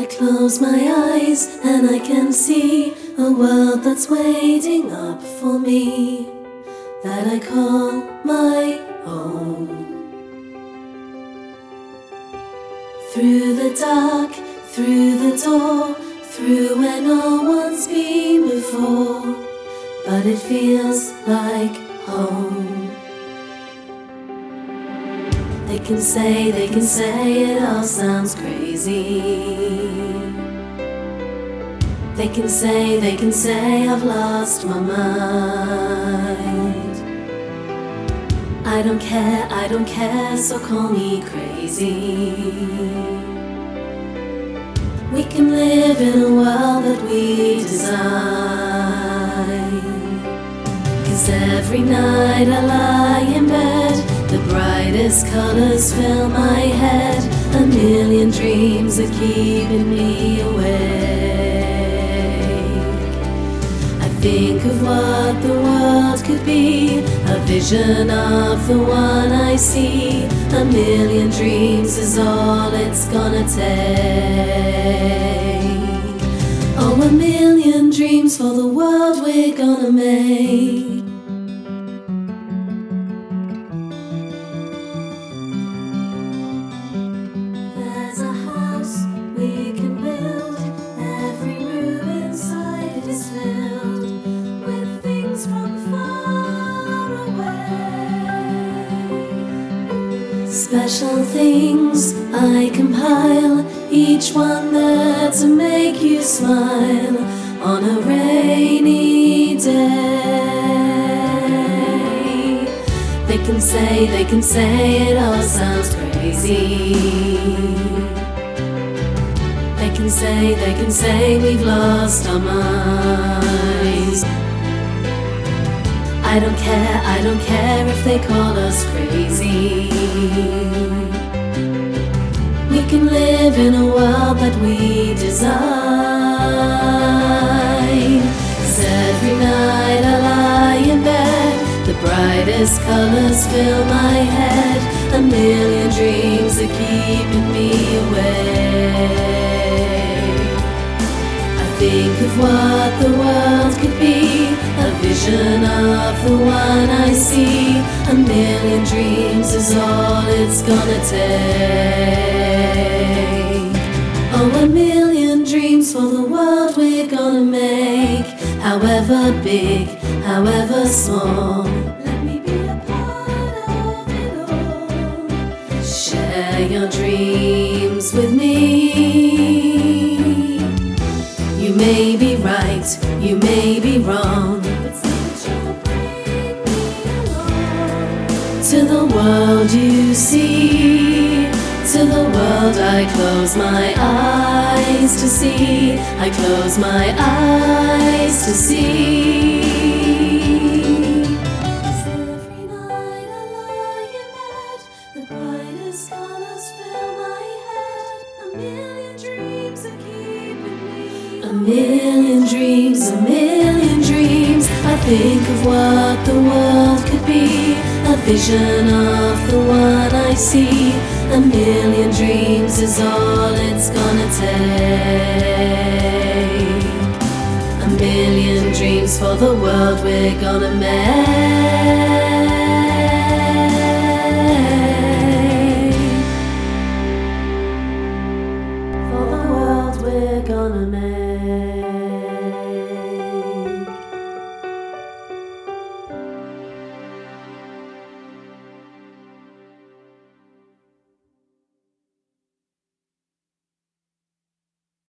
close my eyes and I can see a world that's waiting up for me, that I call my own. Through the dark, through the door, through where no one's been before, but it feels like home. They can say it all sounds crazy. They can say I've lost my mind. I don't care, so call me crazy. We can live in a world that we design. 'Cause every night I lie in bed, the brightest colors fill my head. A million dreams are keeping me awake. I think of what the world could be, a vision of the one I see. A million dreams is all it's gonna take. Oh, a million dreams for the world we're gonna make. There's a house we can build, every room inside it is filled with things from far away. Special things I compile, each one there to make you smile on a rainy day. They can say it all sounds crazy. They can say we've lost our minds. I don't care if they call us crazy. We can live in a world that we design. 'Cause every night I lie in bed, the brightest colors fill my head. A million dreams are keeping me awake. I think of what the world could be, a vision of the one I see. A million dreams is all it's gonna take. Oh, a million dreams for the world we're gonna make. However big, however small, let me be a part of it all. Share your dreams with me. You may be right, you may be wrong, but since you'll bring me along to the world you see, to the world I close my eyes to see. I close my eyes to see. 'Cause every night I lie in bed, the brightest colors fill my head. A million dreams are keeping me. A million dreams, a million dreams. I think of what the world could be, a vision of the one I see. A million dreams is all it's gonna take. A million dreams for the world we're gonna make. For the world we're gonna make.